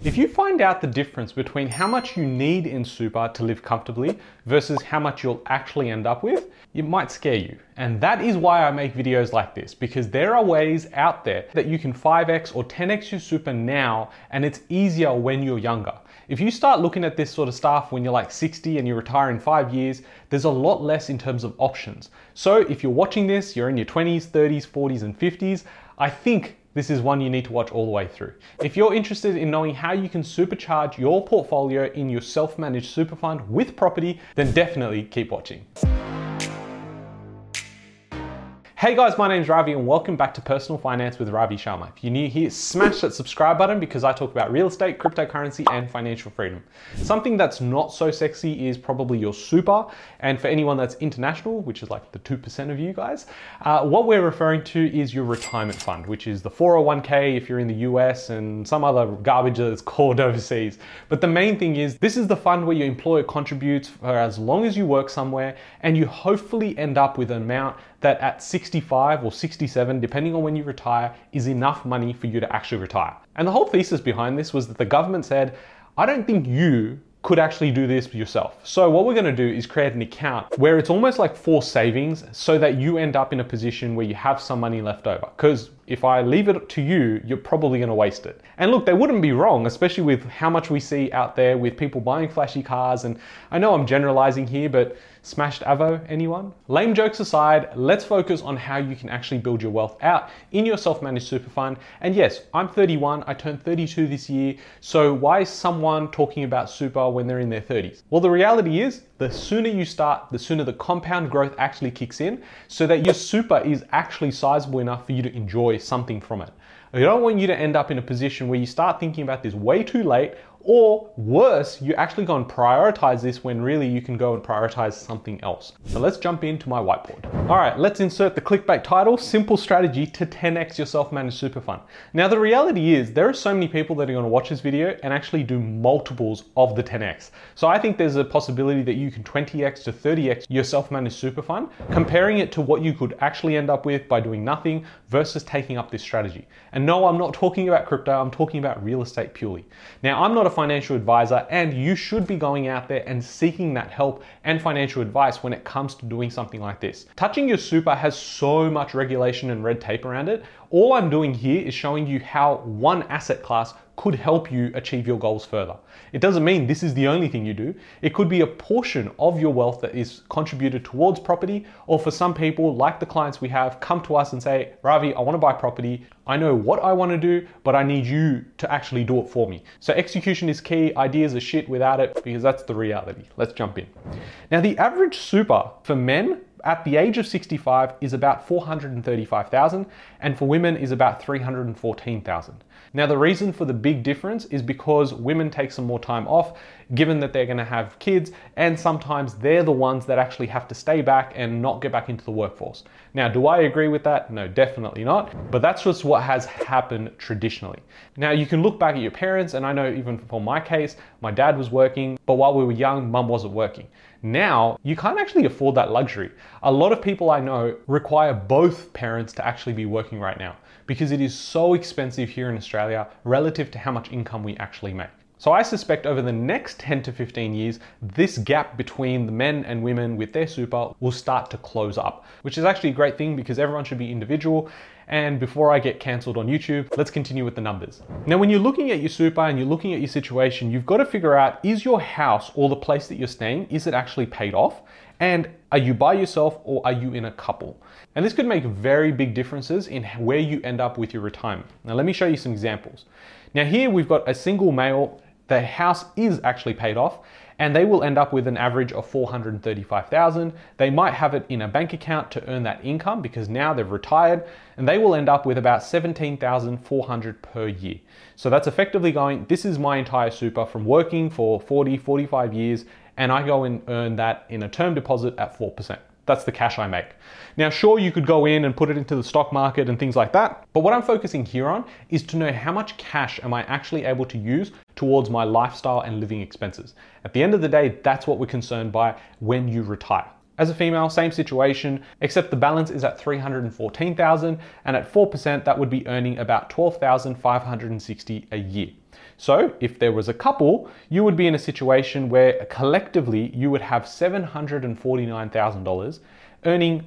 If you find out the difference between how much you need in super to live comfortably versus how much you'll actually end up with, it might scare you. And that is why I make videos like this, because there are ways out there that you can 5x or 10x your super now, and it's easier when you're younger. If you start looking at this sort of stuff when you're like 60 and you retire in 5 years, there's a lot less in terms of options. So if you're watching this, you're in your 20s, 30s, 40s, and 50s, I think this is one you need to watch all the way through. If you're interested in knowing how you can supercharge your portfolio in your self-managed super fund with property, then definitely keep watching. Hey guys, my name is Ravi and welcome back to Personal Finance with Ravi Sharma. If you're new here, smash that subscribe button because I talk about real estate, cryptocurrency, and financial freedom. Something that's not so sexy is probably your super. And for anyone that's international, which is like the 2% of you guys, what we're referring to is your retirement fund, which is the 401k if you're in the US and some other garbage that's called overseas. But the main thing is, this is the fund where your employer contributes for as long as you work somewhere, and you hopefully end up with an amount that at 65 or 67, depending on when you retire, is enough money for you to actually retire. And the whole thesis behind this was that the government said, I don't think you could actually do this yourself. So what we're gonna do is create an account where it's almost like forced savings so that you end up in a position where you have some money left over. Because if I leave it to you, you're probably gonna waste it. And look, they wouldn't be wrong, especially with how much we see out there with people buying flashy cars. And I know I'm generalizing here, but smashed Avo, anyone? Lame jokes aside, let's focus on how you can actually build your wealth out in your self-managed super fund. And yes, I'm 31, I turned 32 this year. So why is someone talking about super when they're in their 30s? Well, the reality is, the sooner you start, the sooner the compound growth actually kicks in so that your super is actually sizable enough for you to enjoy something from it. I don't want you to end up in a position where you start thinking about this way too late, or worse, you actually go and prioritize this when really you can go and prioritize something else. So let's jump into my whiteboard. All right, let's insert the clickbait title, Simple Strategy to 10x your self-managed super fund. Now, the reality is there are so many people that are gonna watch this video and actually do multiples of the 10x. So I think there's a possibility that you can 20x to 30x your self-managed super fund, comparing it to what you could actually end up with by doing nothing versus taking up this strategy. And no, I'm not talking about crypto, I'm talking about real estate purely. Now, I'm not a financial advisor, and you should be going out there and seeking that help and financial advice when it comes to doing something like this. Touching your super has so much regulation and red tape around it. All I'm doing here is showing you how one asset class could help you achieve your goals further. It doesn't mean this is the only thing you do. It could be a portion of your wealth that is contributed towards property, or for some people, like the clients we have, come to us and say, Ravi, I want to buy property. I know what I want to do, but I need you to actually do it for me. So execution is key. Ideas are shit without it, because that's the reality. Let's jump in. Now, the average super for men at the age of 65 is about 435,000, and for women is about 314,000. Now, the reason for the big difference is because women take some more time off, given that they're gonna have kids, and sometimes they're the ones that actually have to stay back and not get back into the workforce. Now, do I agree with that? No, definitely not, but that's just what has happened traditionally. Now, you can look back at your parents, and I know even for my case, my dad was working, but while we were young, mum wasn't working. Now, you can't actually afford that luxury. A lot of people I know require both parents to actually be working right now because it is so expensive here in Australia relative to how much income we actually make. So I suspect over the next 10 to 15 years, this gap between the men and women with their super will start to close up, which is actually a great thing because everyone should be individual. And before I get cancelled on YouTube, let's continue with the numbers. Now, when you're looking at your super and you're looking at your situation, you've got to figure out, is your house or the place that you're staying, is it actually paid off? And are you by yourself or are you in a couple? And this could make very big differences in where you end up with your retirement. Now, let me show you some examples. Now, here we've got a single male. The house is actually paid off, and they will end up with an average of 435,000. They might have it in a bank account to earn that income because now they've retired, and they will end up with about 17,400 per year. So that's effectively going, this is my entire super from working for 40, 45 years, and I go and earn that in a term deposit at 4%. That's the cash I make. Now, sure, you could go in and put it into the stock market and things like that, but what I'm focusing here on is to know how much cash am I actually able to use towards my lifestyle and living expenses. At the end of the day, that's what we're concerned by when you retire. As a female, same situation, except the balance is at 314,000, and at 4%, that would be earning about 12,560 a year. So if there was a couple, you would be in a situation where collectively you would have $749,000, earning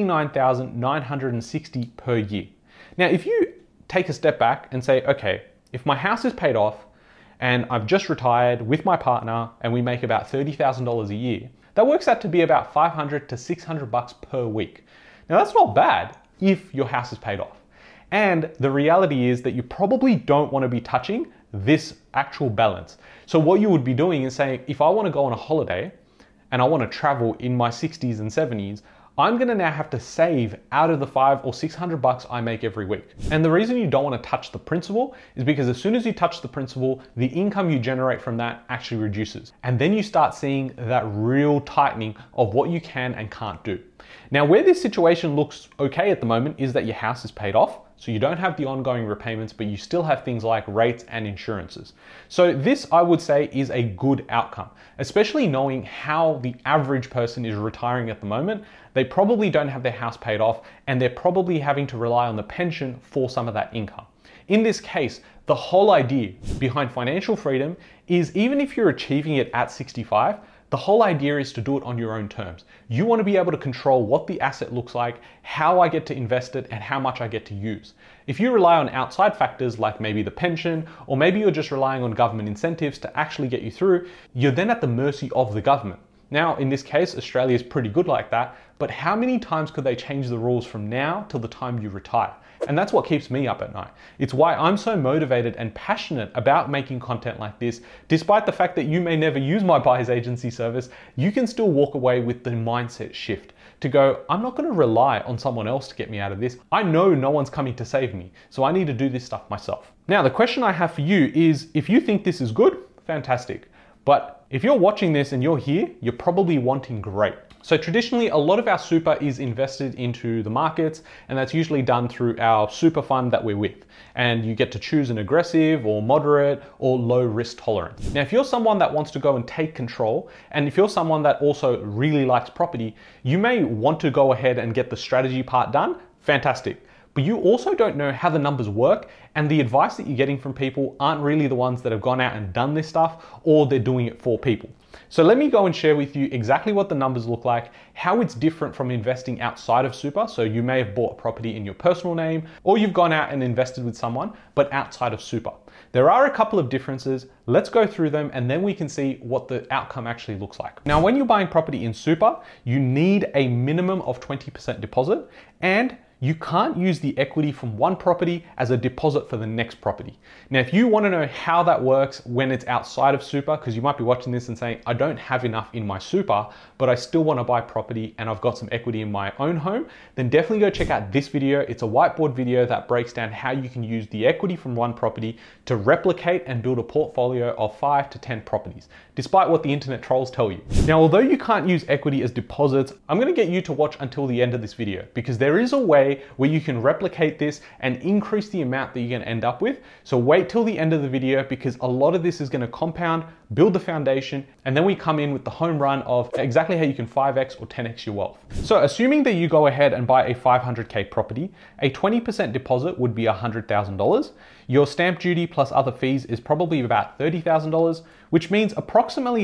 $29,960 per year. Now, if you take a step back and say, okay, if my house is paid off and I've just retired with my partner and we make about $30,000 a year, that works out to be about $500 to $600 per week. Now, that's not bad if your house is paid off. And the reality is that you probably don't want to be touching this actual balance. So what you would be doing is saying, if I want to go on a holiday and I want to travel in my 60s and 70s, I'm gonna now have to save out of the $500 or $600 I make every week. And the reason you don't want to touch the principal is because as soon as you touch the principal, the income you generate from that actually reduces. And then you start seeing that real tightening of what you can and can't do. Now, where this situation looks okay at the moment is that your house is paid off, so you don't have the ongoing repayments, but you still have things like rates and insurances. So this, I would say, is a good outcome, especially knowing how the average person is retiring at the moment. They probably don't have their house paid off, and they're probably having to rely on the pension for some of that income. In this case, the whole idea behind financial freedom is even if you're achieving it at 65, the whole idea is to do it on your own terms. You want to be able to control what the asset looks like, how I get to invest it, and how much I get to use. If you rely on outside factors like maybe the pension, or maybe you're just relying on government incentives to actually get you through, you're then at the mercy of the government. Now, in this case, Australia is pretty good like that, but how many times could they change the rules from now till the time you retire? And that's what keeps me up at night. It's why I'm so motivated and passionate about making content like this. Despite the fact that you may never use my buyer's agency service, you can still walk away with the mindset shift to go, I'm not gonna rely on someone else to get me out of this. I know no one's coming to save me, so I need to do this stuff myself. Now, the question I have for you is, if you think this is good, fantastic. But if you're watching this and you're here, you're probably wanting great. So traditionally, a lot of our super is invested into the markets, and that's usually done through our super fund that we're with. And you get to choose an aggressive or moderate or low risk tolerance. Now, if you're someone that wants to go and take control, and if you're someone that also really likes property, you may want to go ahead and get the strategy part done. Fantastic. But you also don't know how the numbers work, and the advice that you're getting from people aren't really the ones that have gone out and done this stuff, or they're doing it for people. So let me go and share with you exactly what the numbers look like, how it's different from investing outside of super. So you may have bought a property in your personal name, or you've gone out and invested with someone, but outside of super. There are a couple of differences. Let's go through them, and then we can see what the outcome actually looks like. Now, when you're buying property in super, you need a minimum of 20% deposit, and you can't use the equity from one property as a deposit for the next property. Now, if you want to know how that works when it's outside of super, because you might be watching this and saying, I don't have enough in my super, but I still want to buy property and I've got some equity in my own home, then definitely go check out this video. It's a whiteboard video that breaks down how you can use the equity from one property to replicate and build a portfolio of 5 to 10 properties, despite what the internet trolls tell you. Now, although you can't use equity as deposits, I'm going to get you to watch until the end of this video, because there is a way where you can replicate this and increase the amount that you're going to end up with. So wait till the end of the video, because a lot of this is going to compound, build the foundation, and then we come in with the home run of exactly how you can 5x or 10x your wealth. So assuming that you go ahead and buy a 500K property, a 20% deposit would be $100,000. Your stamp duty plus other fees is probably about $30,000, which means approximately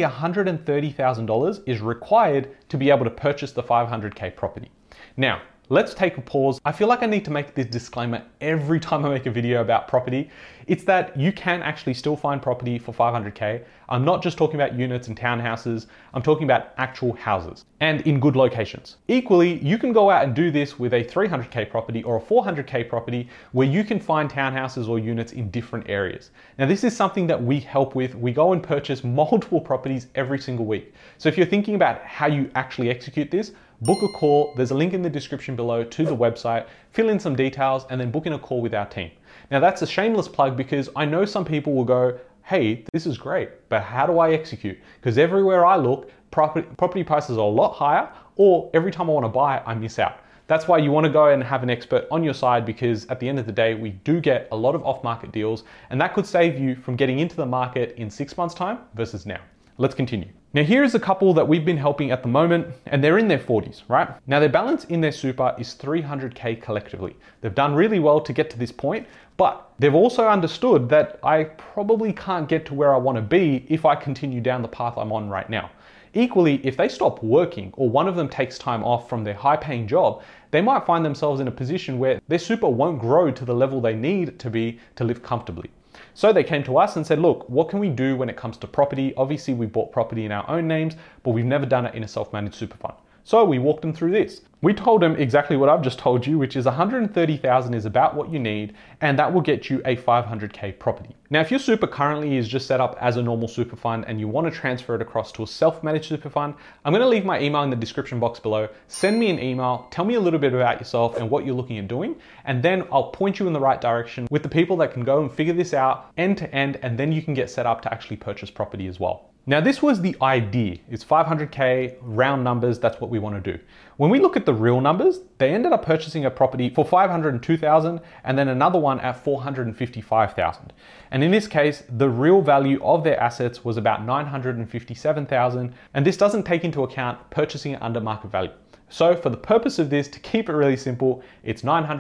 $130,000 is required to be able to purchase the 500K property. Now, let's take a pause. I feel like I need to make this disclaimer every time I make a video about property. It's that you can actually still find property for 500K. I'm not just talking about units and townhouses. I'm talking about actual houses and in good locations. Equally, you can go out and do this with a 300K property or a 400K property where you can find townhouses or units in different areas. Now, this is something that we help with. We go and purchase multiple properties every single week. So if you're thinking about how you actually execute this, book a call. There's a link in the description below to the website. Fill in some details and then book in a call with our team. Now, that's a shameless plug because I know some people will go, hey, this is great, but how do I execute? Because everywhere I look, property prices are a lot higher, or every time I want to buy, I miss out. That's why you want to go and have an expert on your side, because at the end of the day, we do get a lot of off-market deals, and that could save you from getting into the market in 6 months' time versus now. Let's continue. Now here is a couple that we've been helping at the moment, and they're in their 40s, right? Now their balance in their super is 300K collectively. They've done really well to get to this point, but they've also understood that I probably can't get to where I want to be if I continue down the path I'm on right now. Equally, if they stop working or one of them takes time off from their high-paying job, they might find themselves in a position where their super won't grow to the level they need to be to live comfortably. So they came to us and said, look, what can we do when it comes to property? Obviously, we bought property in our own names, but we've never done it in a self-managed super fund. So we walked them through this. We told them exactly what I've just told you, which is 130,000 is about what you need, and that will get you a 500K property. Now, if your super currently is just set up as a normal super fund and you want to transfer it across to a self-managed super fund, I'm going to leave my email in the description box below. Send me an email, tell me a little bit about yourself and what you're looking at doing, and then I'll point you in the right direction with the people that can go and figure this out end to end, and then you can get set up to actually purchase property as well. Now this was the idea. It's 500K, round numbers, that's what we want to do. When we look at the real numbers, they ended up purchasing a property for 502,000 and then another one at 455,000. And in this case, the real value of their assets was about 957,000, and this doesn't take into account purchasing it under market value. So for the purpose of this, to keep it really simple, it's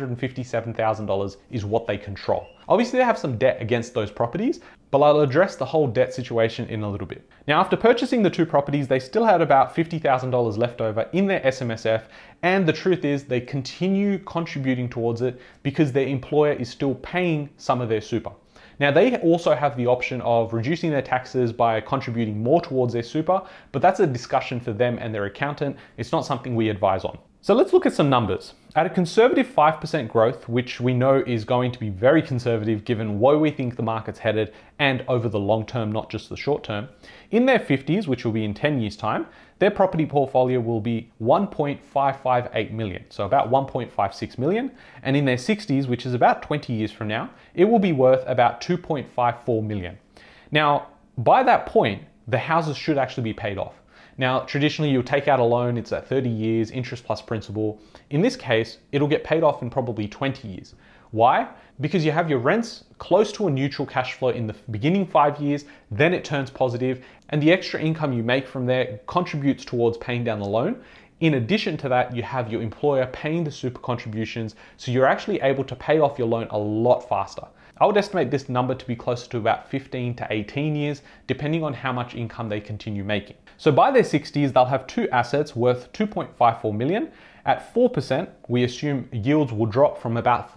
$957,000 is what they control. Obviously they have some debt against those properties, but I'll address the whole debt situation in a little bit. Now, after purchasing the two properties, they still had about $50,000 left over in their SMSF, and the truth is they continue contributing towards it because their employer is still paying some of their super. Now, they also have the option of reducing their taxes by contributing more towards their super, but that's a discussion for them and their accountant. It's not something we advise on. So let's look at some numbers. At a conservative 5% growth, which we know is going to be very conservative given where we think the market's headed and over the long term, not just the short term, in their 50s, which will be in 10 years time, their property portfolio will be 1.558 million, so about 1.56 million. And in their 60s, which is about 20 years from now, it will be worth about 2.54 million. Now, by that point, the houses should actually be paid off. Now, traditionally you'll take out a loan, it's at 30 years, interest plus principal. In this case, it'll get paid off in probably 20 years. Why? Because you have your rents close to a neutral cash flow in the beginning 5 years, then it turns positive, and the extra income you make from there contributes towards paying down the loan. In addition to that, you have your employer paying the super contributions, so you're actually able to pay off your loan a lot faster. I would estimate this number to be closer to about 15 to 18 years, depending on how much income they continue making. So by their 60s, they'll have two assets worth 2.54 million. At 4%, we assume yields will drop from about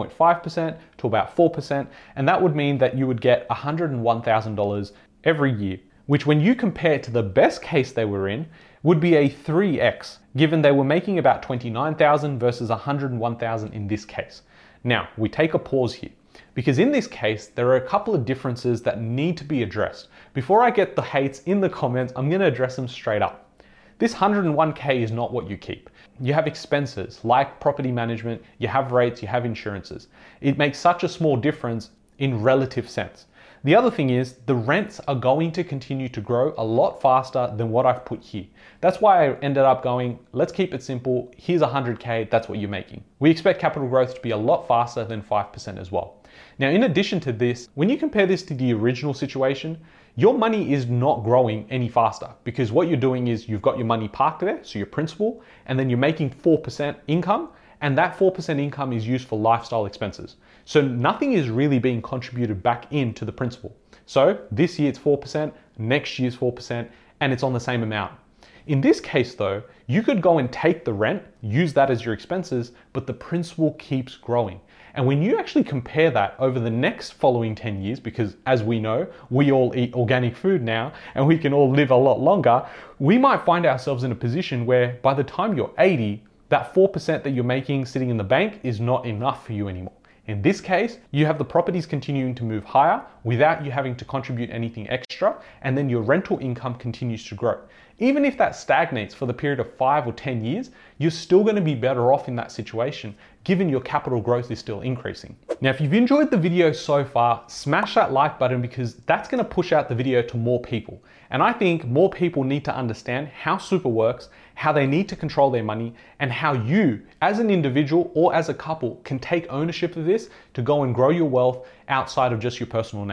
5.5% to about 4%, and that would mean that you would get $101,000 every year, which when you compare to the best case they were in, would be a 3x, given they were making about 29,000 versus 101,000 in this case. Now, we take a pause here, because in this case, there are a couple of differences that need to be addressed. Before I get the hates in the comments, I'm gonna address them straight up. This 101K is not what you keep. You have expenses like property management, you have rates, you have insurances. It makes such a small difference in relative sense. The other thing is the rents are going to continue to grow a lot faster than what I've put here. That's why I ended up going, let's keep it simple. Here's 100K, that's what you're making. We expect capital growth to be a lot faster than 5% as well. Now, in addition to this, when you compare this to the original situation, your money is not growing any faster because what you're doing is you've got your money parked there, so your principal, and then you're making 4% income, and that 4% income is used for lifestyle expenses. So nothing is really being contributed back into the principal. So this year it's 4%, next year's 4%, and it's on the same amount. In this case though, you could go and take the rent, use that as your expenses, but the principal keeps growing. And when you actually compare that over the next following 10 years, because as we know, we all eat organic food now and we can all live a lot longer, we might find ourselves in a position where by the time you're 80, that 4% that you're making sitting in the bank is not enough for you anymore. In this case, you have the properties continuing to move higher without you having to contribute anything extra, and then your rental income continues to grow. Even if that stagnates for the period of 5 or 10 years, you're still going to be better off in that situation, given your capital growth is still increasing. Now, if you've enjoyed the video so far, smash that like button because that's going to push out the video to more people. And I think more people need to understand how super works, how they need to control their money, and how you, as an individual or as a couple, can take ownership of this to go and grow your wealth outside of just your personal name.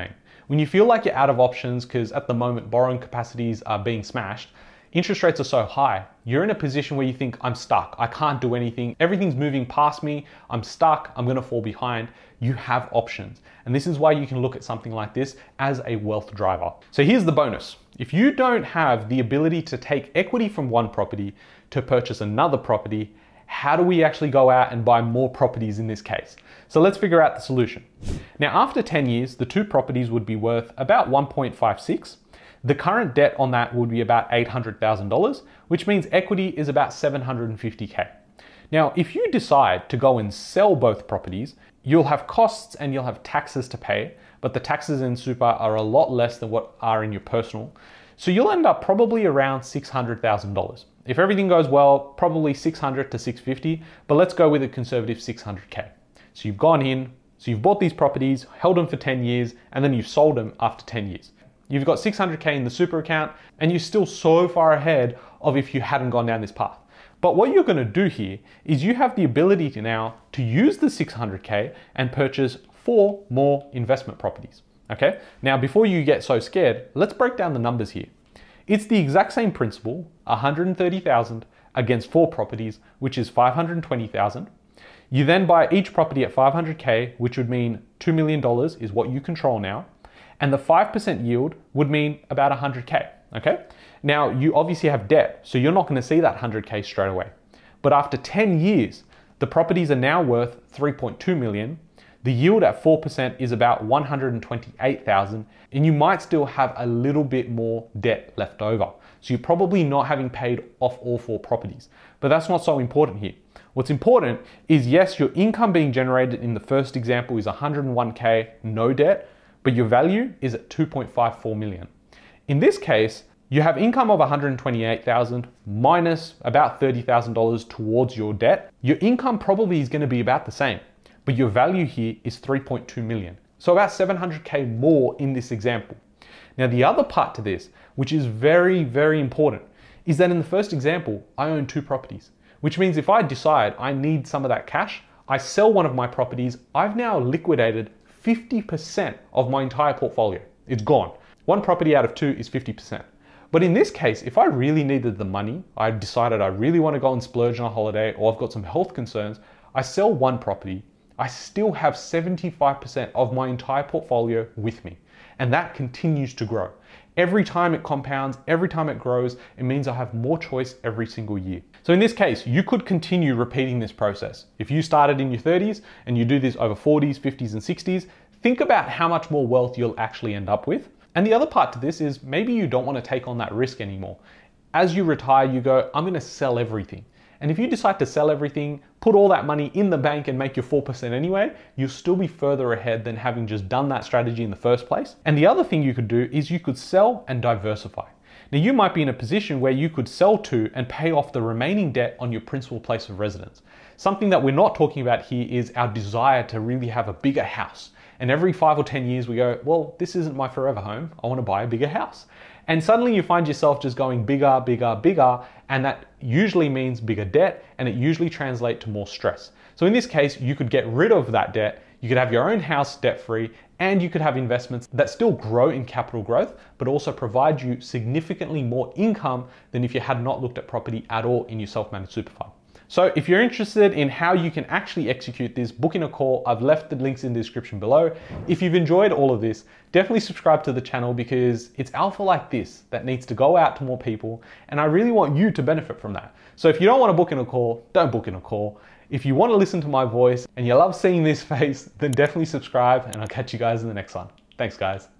When you feel like you're out of options because at the moment borrowing capacities are being smashed, interest rates are so high, you're in a position where you think, I'm stuck, I can't do anything, everything's moving past me, I'm stuck, I'm gonna fall behind. You have options. And this is why you can look at something like this as a wealth driver. So here's the bonus. If you don't have the ability to take equity from one property to purchase another property, how do we actually go out and buy more properties in this case? So let's figure out the solution. Now, after 10 years, the two properties would be worth about 1.56. The current debt on that would be about $800,000, which means equity is about $750K. Now, if you decide to go and sell both properties, you'll have costs and you'll have taxes to pay, but the taxes in super are a lot less than what are in your personal. So you'll end up probably around $600,000. If everything goes well, probably 600 to 650, but let's go with a conservative 600K. So you've gone in, so you've bought these properties, held them for 10 years, and then you've sold them after 10 years. You've got 600K in the super account, and you're still so far ahead of if you hadn't gone down this path. But what you're gonna do here is you have the ability to now to use the 600K and purchase 4 more investment properties, okay? Now, before you get so scared, let's break down the numbers here. It's the exact same principle, 130,000 against 4 properties, which is 520,000. You then buy each property at 500K, which would mean $2 million is what you control now. And the 5% yield would mean about 100K, okay? Now, you obviously have debt, so you're not gonna see that 100K straight away. But after 10 years, the properties are now worth 3.2 million. The yield at 4% is about 128,000, and you might still have a little bit more debt left over. So you're probably not having paid off all 4 properties, but that's not so important here. What's important is, yes, your income being generated in the first example is 101K, no debt, but your value is at 2.54 million. In this case, you have income of 128,000 minus about $30,000 towards your debt. Your income probably is gonna be about the same, but your value here is 3.2 million. So about 700K more in this example. Now, the other part to this, which is very, very important, is that in the first example, I own 2 properties, which means if I decide I need some of that cash, I sell one of my properties, I've now liquidated 50% of my entire portfolio. It's gone. 1 property out of 2 is 50%. But in this case, if I really needed the money, I decided I really want to go and splurge on a holiday, or I've got some health concerns, I sell 1 property, I still have 75% of my entire portfolio with me. And that continues to grow. Every time it compounds, every time it grows, it means I have more choice every single year. So in this case, you could continue repeating this process. If you started in your 30s and you do this over 40s, 50s, and 60s, think about how much more wealth you'll actually end up with. And the other part to this is maybe you don't want to take on that risk anymore. As you retire, you go, I'm going to sell everything. And if you decide to sell everything, put all that money in the bank and make your 4% anyway, you'll still be further ahead than having just done that strategy in the first place. And the other thing you could do is you could sell and diversify. Now, you might be in a position where you could sell 2 and pay off the remaining debt on your principal place of residence. Something that we're not talking about here is our desire to really have a bigger house. And every 5 or 10 years we go, well, this isn't my forever home. I want to buy a bigger house. And suddenly you find yourself just going bigger, bigger, bigger, and that usually means bigger debt, and it usually translates to more stress. So in this case, you could get rid of that debt, you could have your own house debt-free, and you could have investments that still grow in capital growth, but also provide you significantly more income than if you had not looked at property at all in your self-managed super fund. So if you're interested in how you can actually execute this, book in a call. I've left the links in the description below. If you've enjoyed all of this, definitely subscribe to the channel because it's alpha like this that needs to go out to more people. And I really want you to benefit from that. So if you don't want to book in a call, don't book in a call. If you want to listen to my voice and you love seeing this face, then definitely subscribe and I'll catch you guys in the next one. Thanks, guys.